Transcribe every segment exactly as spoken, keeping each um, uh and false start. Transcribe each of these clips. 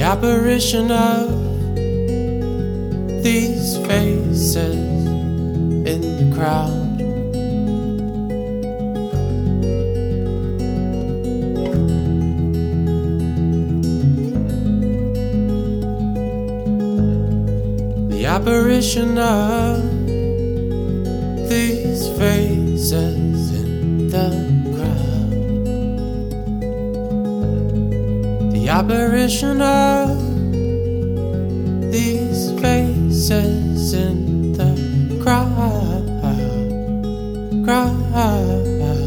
apparition of these faces in the crowd. The apparition of these faces in the crowd. The apparition of these faces in the crowd. Crowd.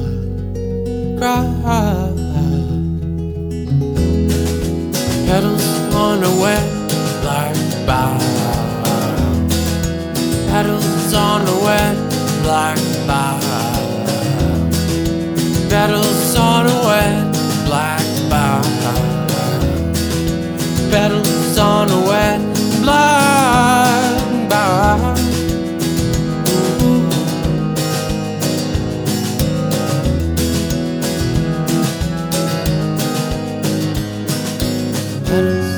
Crowd. Petals on a wet black bough. Petals on a wet black bough. Petals on a wet black bough. Petals on a wet black bough. Petals